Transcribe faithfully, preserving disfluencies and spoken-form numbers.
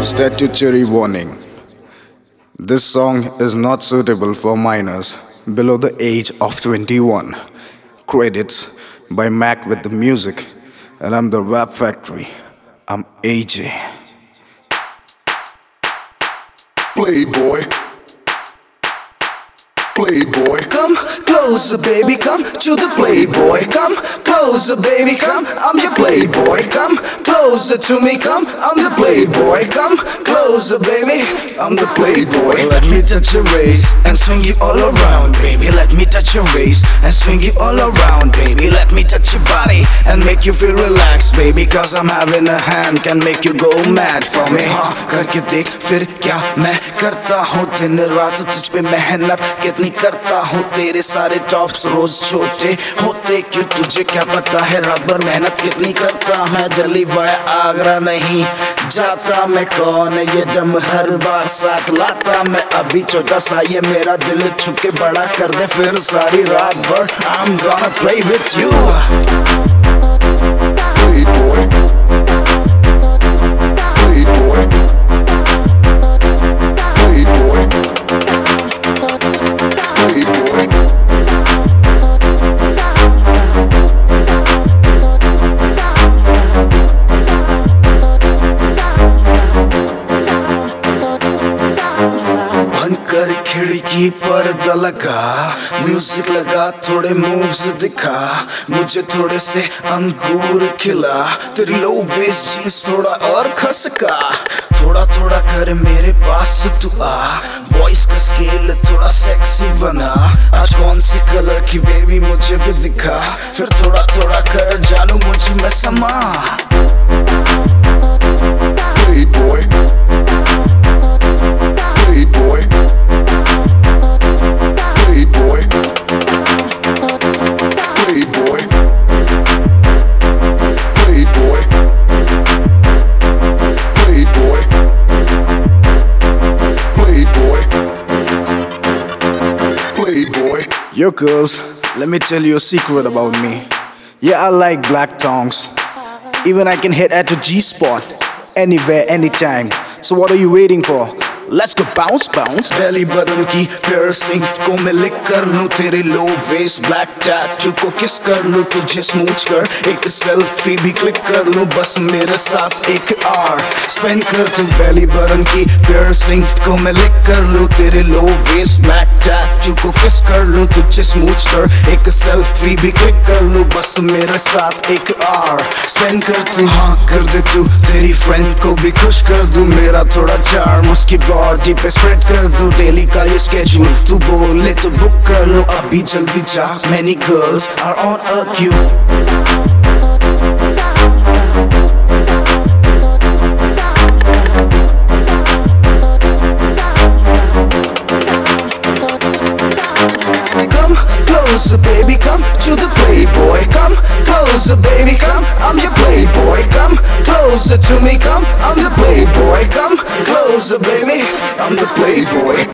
Statutory warning. This song is not suitable for minors below the age of twenty-one. Credits by Mac with the music, and I'm the Rap Factory. I'm A J. Playboy, Playboy, come closer, baby, come to the Playboy. Come closer, baby, come. I'm your Playboy. Come closer to me, come. I'm the Playboy. Come closer, baby. I'm the Playboy. Let me touch your waist and swing you all around, baby. Let me touch your waist and swing you all around, baby. Let me touch your body and make you feel relaxed, baby. Cause I'm having a hand can make you go mad for me. हाँ करके देख फिर क्या मैं करता हूँ दिन रात तुझ पे मेहनत कितनी करता हूँ तेरे सारे टॉप्स रोज छोटे होते क्यों तुझे क्या पता है रात भर मेहनत कितनी करता मैं जली वाया आगरा नहीं जाता मैं कौन है ये दम हर बार साथ लाता मैं अभी छोटा सा ये मेरा दिल छुके बड़ा कर दे फिर सारी रात भर I'm gonna play with you. Playboy, Playboy, Playboy, Playboy. बंद कर खिड़की पर्दा लगा म्यूजिक लगा थोड़े मूव्स दिखा मुझे थोड़े से अंगूर खिला तेरी लो वेस्ट जींस थोड़ा और खसका थोड़ा थोड़ा कर मेरे पास तू आ वॉइस का स्केल थोड़ा सेक्सी बना आज कौन सी कलर की बेबी मुझे भी दिखा फिर थोड़ा थोड़ा कर जानू मुझे में समा Playboy, Playboy, Playboy, Playboy, Playboy, Playboy, Playboy, Playboy. Yo girls, let me tell you a secret about me. Yeah, I like black tongues. Even I can hit at the G-spot anywhere, anytime. So what are you waiting for? Let's go bounce, bounce. belly button की piercing को मैं लिक कर लूँ तेरे low waist black tattoo को किस कर लूँ तुझे smooch कर एक selfie भी click कर लूँ बस मेरे साथ एक hour spend कर तू belly button की piercing को मैं लिक कर लूँ तेरे low waist black tattoo को किस कर लूँ तुझे smooch कर एक selfie भी click कर लूँ बस मेरे साथ एक hour spend कर तू हाँ कर दे तू तेरी friend को भी खुश कर दूँ मेरा थोड़ा charm उसकी बॉडी पे स्प्रेड कर दूं डेली का ये स्केड्यूल तू बोले तो बुक कर लो अभी जल्दी जा many girls are on a queue. Come closer baby come to the Playboy come closer baby come I'm your Playboy come closer to me come I'm the Playboy come closer baby I'm the Playboy.